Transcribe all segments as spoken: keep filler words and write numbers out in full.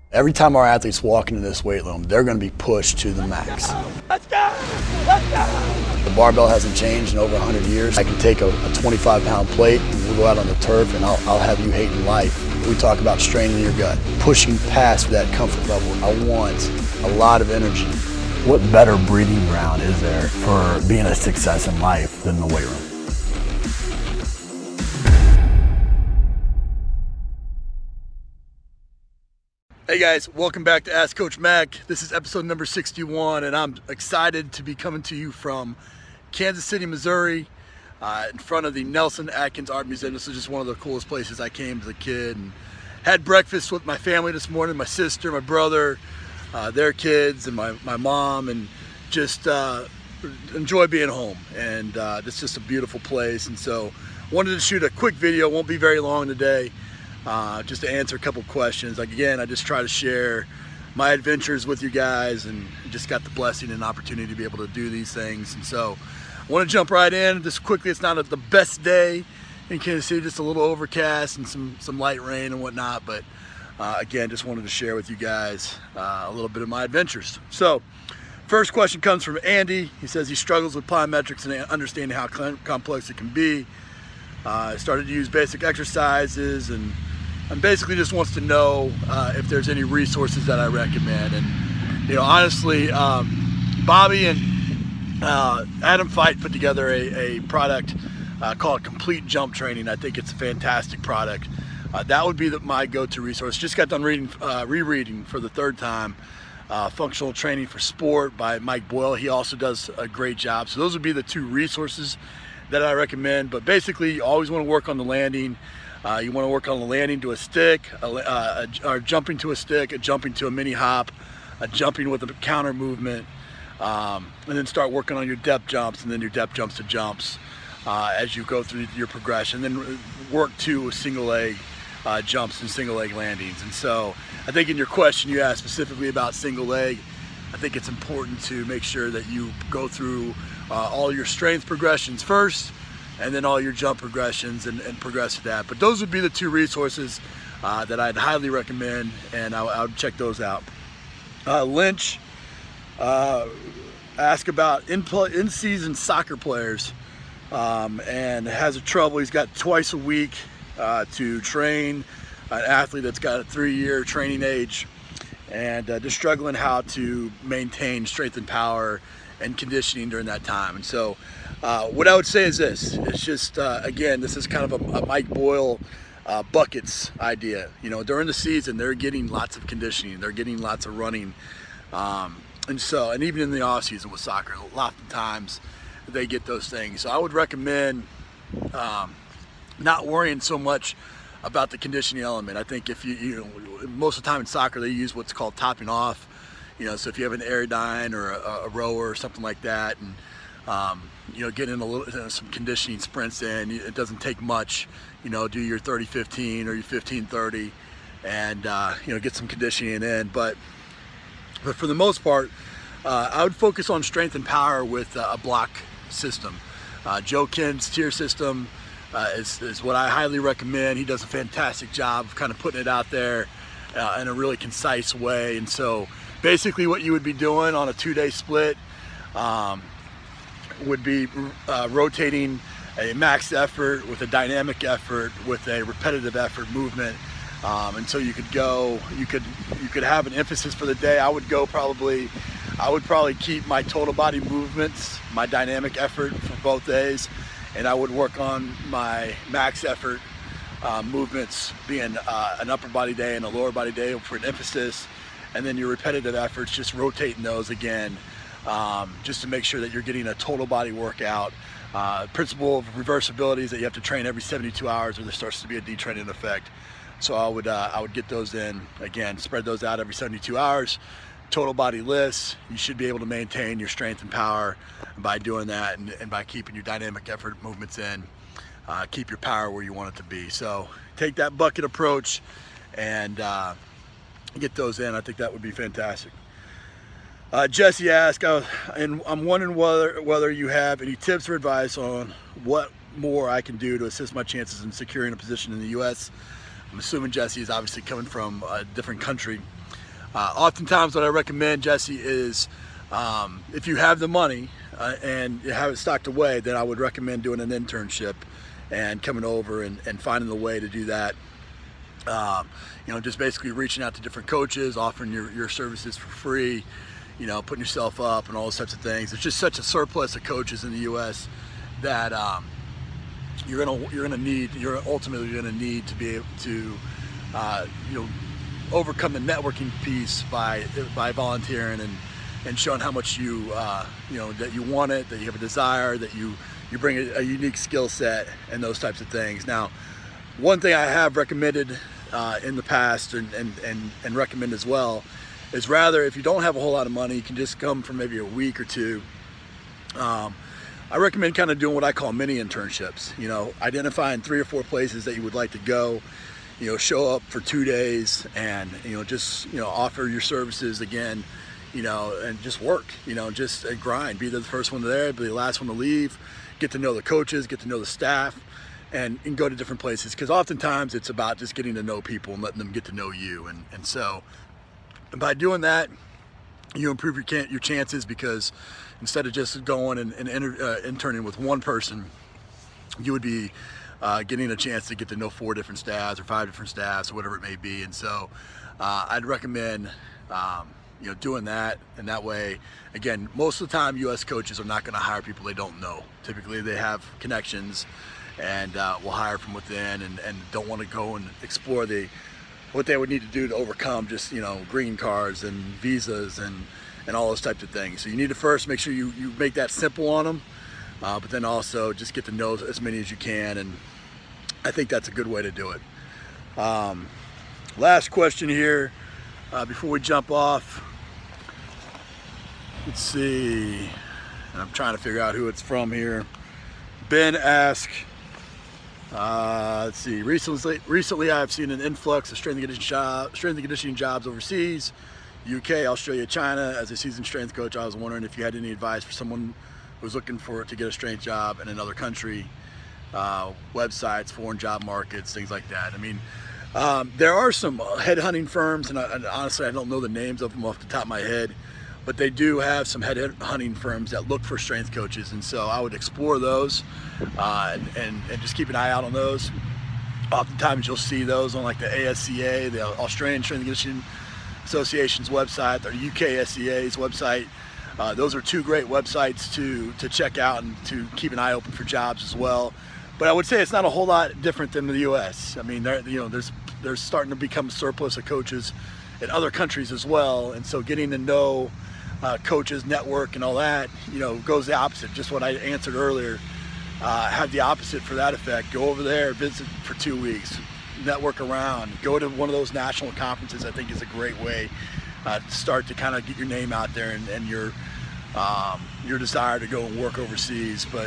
Every time our athletes walk into this weight room, they're going to be pushed to the max. Let's go! Let's go! The barbell hasn't changed in over one hundred years. I can take a, a twenty-five pound plate and we'll go out on the turf and I'll, I'll have you hating life. We talk about straining your gut, pushing past that comfort level. I want a lot of energy. What better breeding ground is there for being a success in life than the weight room? Hey guys, welcome back to Ask Coach Mac. This is episode number sixty-one, and I'm excited to be coming to you from Kansas City, Missouri, uh, in front of the Nelson Atkins Art Museum. This is just one of the coolest places I came as a kid, and had breakfast with my family this morning, my sister, my brother, uh, their kids, and my, my mom, and just uh, enjoy being home. And uh, it's just a beautiful place, and so wanted to shoot a quick video. Won't be very long today. Uh, just to answer a couple questions. Like, again, I just try to share my adventures with you guys, and just got the blessing and opportunity to be able to do these things. And so I want to jump right in just quickly. It's not a, the best day in Kansas City, just a little overcast and some some light rain and whatnot, but uh, again, just wanted to share with you guys uh, a little bit of my adventures. So first question comes from Andy. He says he struggles with plyometrics and understanding how complex it can be. Uh, started to use basic exercises, and and basically just wants to know uh, if there's any resources that I recommend. And you know, honestly, um, Bobby and uh, Adam Fight put together a, a product uh, called Complete Jump Training. I think it's a fantastic product. Uh, that would be the, my go-to resource. Just got done reading, uh, rereading for the third time, uh, Functional Training for Sport by Mike Boyle. He also does a great job. So those would be the two resources that I recommend. But basically, you always want to work on the landing. Uh, you want to work on the landing to a stick, a, a, a, or jumping to a stick, a jumping to a mini hop, a jumping with a counter movement, um, and then start working on your depth jumps, and then your depth jumps to jumps uh, as you go through your progression. Then work to single leg uh, jumps and single leg landings. And so I think in your question you asked specifically about single leg, I think it's important to make sure that you go through uh, all your strength progressions first, and then all your jump progressions, and, and progress to that. But those would be the two resources uh, that I'd highly recommend, and I, I would check those out. Uh, Lynch uh, asked about in-season soccer players, um, and has a trouble. He's got twice a week uh, to train an athlete that's got a three-year training age, and uh, just struggling how to maintain strength and power and conditioning during that time. And so uh, what I would say is this, it's just, uh, again, this is kind of a, a Mike Boyle uh, buckets idea. You know, during the season, they're getting lots of conditioning, they're getting lots of running. Um, and so, and even in the off season with soccer, a lot of times they get those things. So I would recommend um, not worrying so much about the conditioning element. I think if you, you know, most of the time in soccer, they use what's called topping off. You know, so if you have an aerodyne or a, a rower or something like that, and um, you know, get in a little you know, some conditioning sprints in, it doesn't take much. You know, do your thirty fifteen or your fifteen thirty, and uh, you know, get some conditioning in. But but for the most part, uh, I would focus on strength and power with uh, a block system. Uh, Joe Kent's tier system uh, is, is what I highly recommend. He does a fantastic job of kind of putting it out there uh, in a really concise way. And so basically what you would be doing on a two-day split um, would be uh, rotating a max effort with a dynamic effort with a repetitive effort movement. Um, and so you could go, you could you could have an emphasis for the day. I would go probably, I would probably keep my total body movements, my dynamic effort for both days, and I would work on my max effort uh, movements being uh, an upper body day and a lower body day for an emphasis. And then your repetitive efforts, just rotating those again, um, just to make sure that you're getting a total body workout. Uh, principle of reversibility is that you have to train every seventy-two hours or there starts to be a detraining effect. So I would, uh, I would get those in, again, spread those out every seventy-two hours, total body lifts. You should be able to maintain your strength and power by doing that, and, and by keeping your dynamic effort movements in, uh, keep your power where you want it to be. So take that bucket approach and uh, get those in. I think that would be fantastic. Uh, Jesse asked, uh, and I'm wondering whether whether you have any tips or advice on what more I can do to assist my chances in securing a position in the U S I'm assuming Jesse is obviously coming from a different country. Uh, oftentimes what I recommend, Jesse, is um, if you have the money uh, and you have it stocked away, then I would recommend doing an internship and coming over and, and finding the way to do that. Um, you know, just basically reaching out to different coaches, offering your, your services for free, you know, putting yourself up and all those types of things. There's just such a surplus of coaches in the U S that um, you're gonna you're gonna need you're ultimately you're gonna need to be able to uh, you know overcome the networking piece by by volunteering and and showing how much you uh, you know that you want it, that you have a desire, that you you bring a, a unique skill set and those types of things. Now, one thing I have recommended uh, in the past and, and and and recommend as well is rather if you don't have a whole lot of money, you can just come for maybe a week or two. Um, I recommend kind of doing what I call mini internships, you know, identifying three or four places that you would like to go, you know, show up for two days and, you know, just, you know, offer your services again, you know, and just work, you know, just uh, grind, be the first one there, be the last one to leave, get to know the coaches, get to know the staff, and, and go to different places. Because oftentimes it's about just getting to know people and letting them get to know you. And, and so by doing that, you improve your, can your chances because instead of just going and, and inter, uh, interning with one person, you would be uh, getting a chance to get to know four different staffs or five different staffs or whatever it may be. And so uh, I'd recommend um, you know, doing that. And that way, again, most of the time U S coaches are not going to hire people they don't know. Typically they have connections and uh, will hire from within and, and don't want to go and explore the what they would need to do to overcome just, you know, green cards and visas and and all those types of things. So you need to first make sure you, you make that simple on them, uh, but then also just get to know as many as you can, and I think that's a good way to do it. Um, last question here, uh, before we jump off. Let's see, and I'm trying to figure out who it's from here. Ben asked, uh, let's see, recently, recently I've seen an influx of strength and conditioning, job, strength and conditioning jobs overseas. U K, Australia, China. As a seasoned strength coach, I was wondering if you had any advice for someone who's looking for to get a strength job in another country, uh, websites, foreign job markets, things like that. I mean, um, there are some headhunting firms, and, I, and honestly, I don't know the names of them off the top of my head, but they do have some headhunting firms that look for strength coaches, and so I would explore those uh, and, and, and just keep an eye out on those. Oftentimes, you'll see those on like the A S C A, the Australian Strength and Conditioning Association's website, or U K S C A's website. Uh, those are two great websites to to check out and to keep an eye open for jobs as well. But I would say it's not a whole lot different than the U S. I mean, there, you know, there's there's starting to become a surplus of coaches in other countries as well, and so getting to know uh, coaches, network, and all that, you know, goes the opposite. Just what I answered earlier, uh, have the opposite for that effect. Go over there, visit for two weeks. Network around, go to one of those national conferences. I think is a great way uh, to start to kind of get your name out there and, and your um, your desire to go and work overseas. But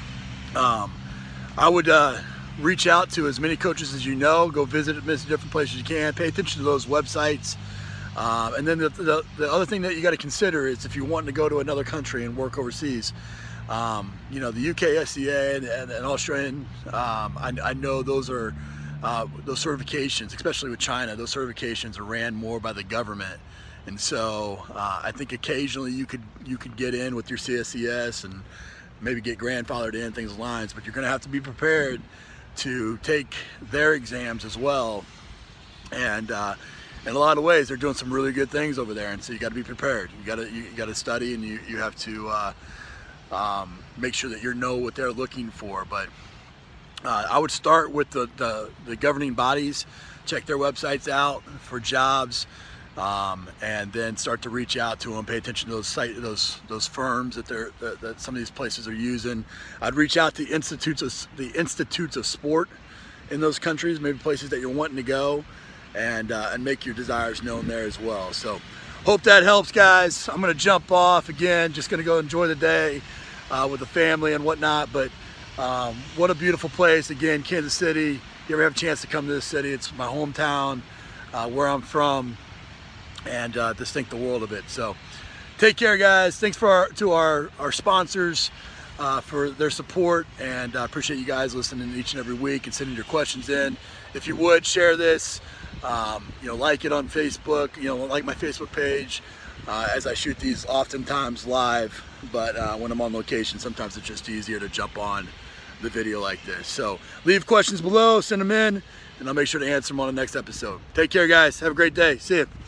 um, I would uh, reach out to as many coaches as you know, go visit as different places you can, pay attention to those websites. Um, and then the, the, the other thing that you got to consider is if you're wanting to go to another country and work overseas, um, you know, the U K S C A and, and, and Australian, um, I, I know those are Uh, those certifications, especially with China, those certifications are ran more by the government, and so uh, I think occasionally you could you could get in with your C S C S and maybe get grandfathered in, things along lines, but you're going to have to be prepared to take their exams as well. And uh, in a lot of ways, they're doing some really good things over there, and so you got to be prepared. You got to you, you got to study, and you you have to uh, um, make sure that you know what they're looking for, but. Uh, I would start with the, the, the governing bodies, check their websites out for jobs, um, and then start to reach out to them, pay attention to those site, those those firms that they're that, that some of these places are using. I'd reach out to institutes of the institutes of sport in those countries, maybe places that you're wanting to go, and uh, and make your desires known there as well. So, hope that helps, guys. I'm gonna jump off again. Just gonna go enjoy the day uh, with the family and whatnot, but. Um, what a beautiful place. Again, Kansas City. You ever have a chance to come to this city? It's my hometown, uh, where I'm from, and uh, just think the world of it. So take care, guys. Thanks for our, to our, our sponsors uh, for their support, and I uh, appreciate you guys listening each and every week and sending your questions in. If you would, share this. Um, you know, like it on Facebook, you know, like my Facebook page, uh, as I shoot these oftentimes live, but uh, when I'm on location, sometimes it's just easier to jump on the video like this. So leave questions below, send them in, and I'll make sure to answer them on the next episode. Take care, guys. Have a great day. See you.